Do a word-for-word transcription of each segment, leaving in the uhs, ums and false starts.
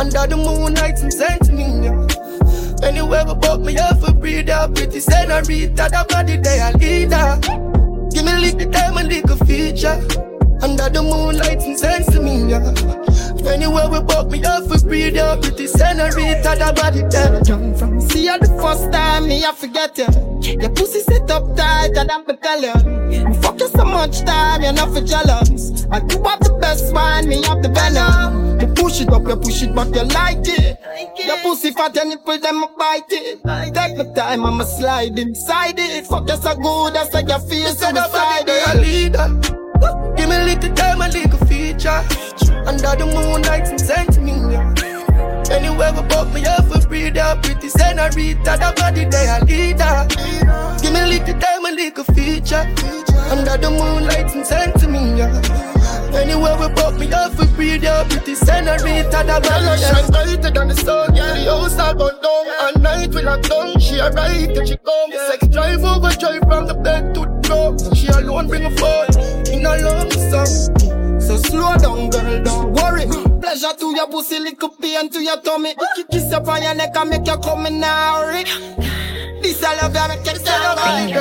under the moonlight and sent to me, yeah. Anywhere we buck me up for breathe out, pretty senorita, that body they a leader. Give me lick the diamond, lick a feature. Under the moonlight and sense to me, yeah. Anywhere we buck me up for breathe out, pretty senorita, that body there. Young from see you the first time, me I forget you. Your pussy sit up tight and I'm battalion. Me fuck you so much time, you're not for jealous. I do have the best wine, me have the venom. You push it up, you push it back, you like it. Your pussy fat, your nipple, them a bite it. Take my time, I'ma slide inside it. Fuck you so good, that's like your face suicide it. Leader, give me a little time and lick a feature. Under the moonlight and sent to me, yeah. Anywhere we buck me up for breathe out, pretty senorita, that body they a leader. Give me a little time and lick a feature. Under the moonlight and sent to me, yeah. Anywhere we buck me up for breathe out, pretty senorita, that body shine brighter than the sun, yeah. The house all burn down, at night we lock down. She a right till she come, yeah. Sex drive over, drive from the bed to the door. She alone bring a phone, in a long song. So slow down, girl, don't worry. Pleasure to your pussy, little pain to your tummy. Kiss up on your neck and make you come in now. This I love you, make you tell me.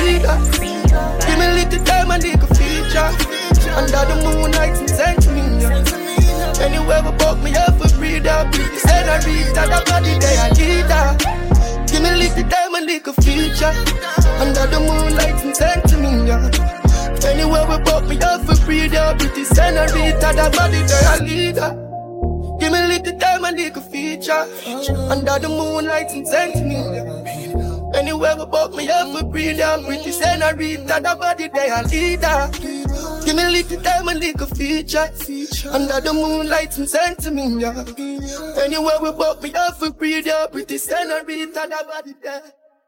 Give me a little time and lick a feature. Under the moonlight and send to me, yeah. Anywhere we buck me up for breathe out, pretty senorita, that body they a leader. Give me a little time and lick a feature. Under the moonlight and send to me, yeah. Anywhere we buck me up for breathe out, pretty senorita, that body they a leader. Give me a little time and lick a feature. Under the moonlight and send to me, yeah. Anywhere we buck me up for breathe out, pretty senorita, that body they a leader. Give me a little time and lick a feature. Under the moonlight and send to me, yeah. Anywhere we buck me up for breathe out, pretty senorita, that body there.